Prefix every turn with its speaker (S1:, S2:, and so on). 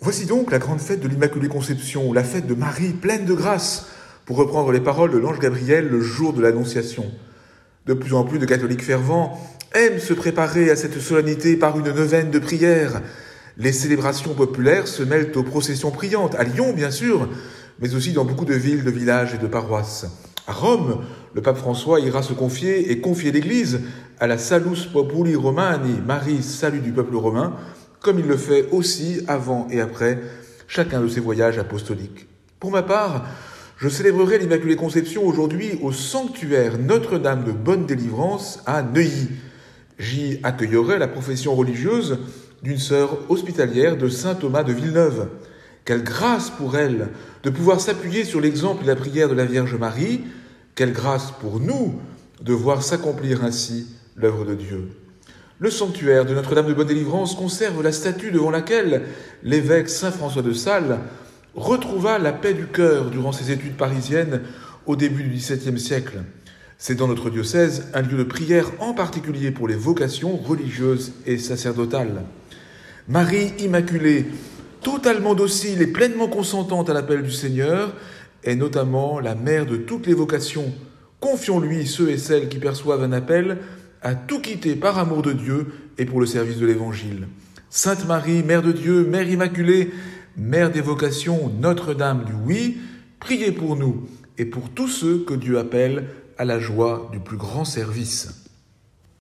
S1: Voici donc la grande fête de l'Immaculée Conception, la fête de Marie pleine de grâce, pour reprendre les paroles de l'ange Gabriel le jour de l'Annonciation. De plus en plus de catholiques fervents aiment se préparer à cette solennité par une neuvaine de prières. Les célébrations populaires se mêlent aux processions priantes, à Lyon bien sûr, mais aussi dans beaucoup de villes, de villages et de paroisses. À Rome, le pape François ira se confier et confier l'Église à la Salus Populi Romani, Marie, salut du peuple romain, comme il le fait aussi avant et après chacun de ses voyages apostoliques. Pour ma part, je célébrerai l'Immaculée Conception aujourd'hui au sanctuaire Notre-Dame de Bonne Délivrance à Neuilly. J'y accueillerai la profession religieuse d'une sœur hospitalière de saint Thomas de Villeneuve. Quelle grâce pour elle de pouvoir s'appuyer sur l'exemple et la prière de la Vierge Marie. Quelle grâce pour nous de voir s'accomplir ainsi l'œuvre de Dieu. Le sanctuaire de Notre-Dame de Bonne Délivrance conserve la statue devant laquelle l'évêque Saint François de Sales retrouva la paix du cœur durant ses études parisiennes au début du XVIIe siècle. C'est dans notre diocèse un lieu de prière en particulier pour les vocations religieuses et sacerdotales. Marie Immaculée, totalement docile et pleinement consentante à l'appel du Seigneur, est notamment la mère de toutes les vocations. Confions-lui ceux et celles qui perçoivent un appel à tout quitter par amour de Dieu et pour le service de l'Évangile. Sainte Marie, Mère de Dieu, Mère Immaculée, Mère des vocations, Notre-Dame du oui, priez pour nous et pour tous ceux que Dieu appelle à la joie du plus grand service.